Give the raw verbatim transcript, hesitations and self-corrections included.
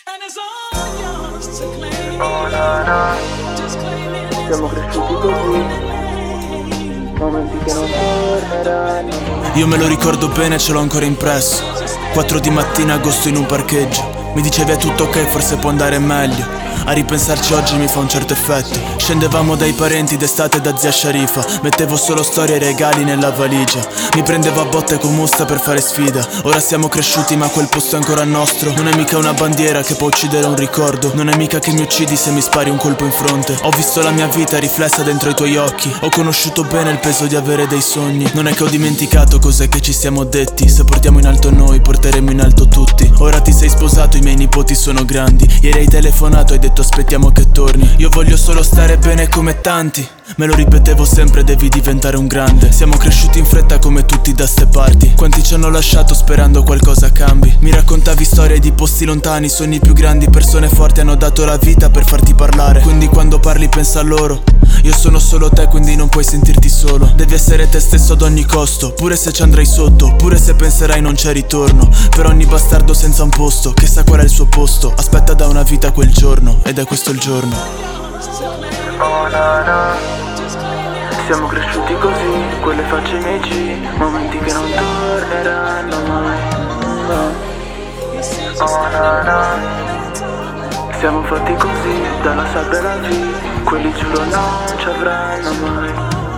Oh no no, siamo cresciuti così, momenti che non torneranno mai. Io me lo ricordo bene, ce l'ho ancora impresso. Quattro di mattina, agosto in un parcheggio. Mi dicevi è tutto ok, forse può andare meglio. A ripensarci oggi mi fa un certo effetto. Scendevamo dai parenti d'estate da zia Sharifa. Mettevo solo storie e regali nella valigia. Mi prendevo a botte con Musta per fare sfida. Ora siamo cresciuti ma quel posto è ancora nostro. Non è mica una bandiera che può uccidere un ricordo. Non è mica che mi uccidi se mi spari un colpo in fronte. Ho visto la mia vita riflessa dentro i tuoi occhi. Ho conosciuto bene il peso di avere dei sogni. Non è che ho dimenticato cos'è che ci siamo detti. Se portiamo in alto noi, porteremo in alto tutti. Ora ti sei sposato, i miei nipoti sono grandi. Ieri hai telefonato, hai detto aspettiamo che torni. Io voglio solo stare bene come tanti. Me lo ripetevo sempre, devi diventare un grande. Siamo cresciuti in fretta come tutti da ste parti. Quanti ci hanno lasciato sperando qualcosa cambi. Mi raccontavi storie di posti lontani, sogni più grandi. Persone forti hanno dato la vita per farti parlare. Quindi quando parli pensa a loro. Io sono solo te, quindi non puoi sentirti solo. Devi essere te stesso ad ogni costo. Pure se ci andrai sotto, pure se penserai non c'è ritorno. Per ogni bastardo senza un posto, che sa qual è il suo posto. Aspetta da una vita quel giorno, ed è questo il giorno. Oh no no, siamo cresciuti così, quelle facce miei G, momenti che non torneranno mai. No. Oh no no, siamo fatti così, dalla sabbia alla V, quelli giuro non ci avranno mai.